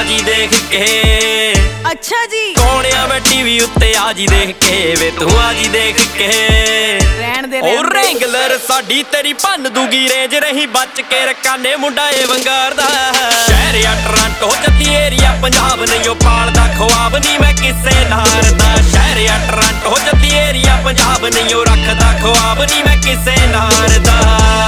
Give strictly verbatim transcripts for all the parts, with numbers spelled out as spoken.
जी देख के। अच्छा जी कोणिया में टीवी उत्ते आ जी देख के वे तू आ जी देख के। रहन दे और रेंगलर साडी तेरी भन दूगी रेंज रही बच के रकाने मुंडा ए वंगार दा। शहर या टोरंटो जद्दी एरिया पंजाब नहीं ओ पालदा ख्वाब नहीं मैं किसे नार दा। शहर या टोरंटो जद्दी एरिया पंजाब नहीं ओ रखदा ख्वाब नहीं मैं किसे नार दा।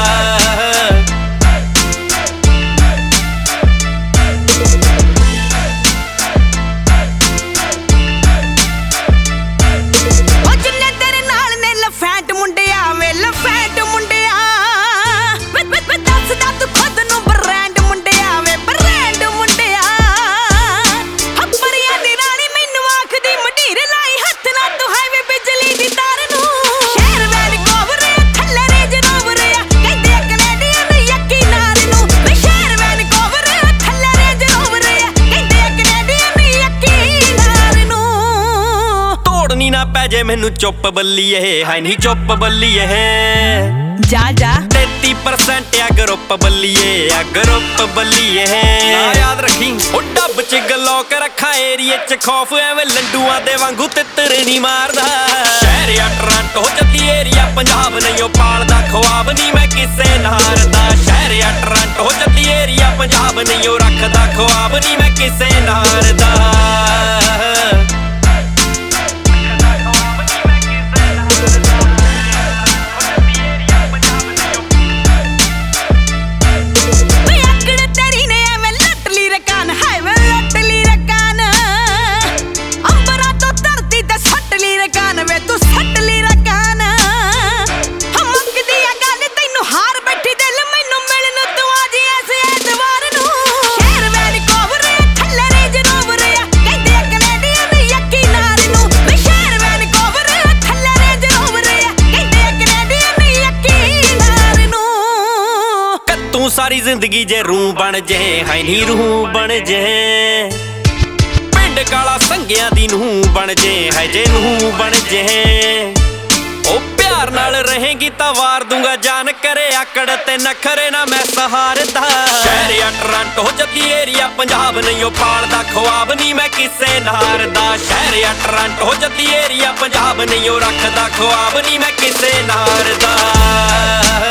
पैजे मैनू चुप बल्लीए है नहीं चुप बल्लीए जा जा तेती परसेंट आ ग्रुप बल्लीए आ ग्रुप बल्लीए ना याद रखी ओ डब च गलौक रखा एरिए च खौफ एवें लंडुआ दे वांगू तितर नहीं मारदा। शहर या टोरंटो जद्दी एरिया पंजाब नहीं ओ पालदा ख्वाब नहीं मैं किसे नारदा। शहर या टोरंटो जद्दी एरिया पंजाब नहीं ओ रखदा ख्वाब नहीं मैं किसे नारदा। तू सारी जिंदगी जे रूह बन जे है नी रूह बन जे। पिंड काला संगिया दी नूह बन जे है जे नूह बन जे। ओ प्यार नाल रहेगी तां वार दूंगा जान करे आकड़ ते नखरे ना मैं सहारदा। शहर या टोरंटो जद्दी एरिया पंजाब नहीं ओ पालदा ख्वाब नहीं मैं किसे नारदा। शहर या टोरंटो जद्दी एरिया पंजाब नहीं ओ रखदा ख्वाब नहीं मैं किसे नारदा।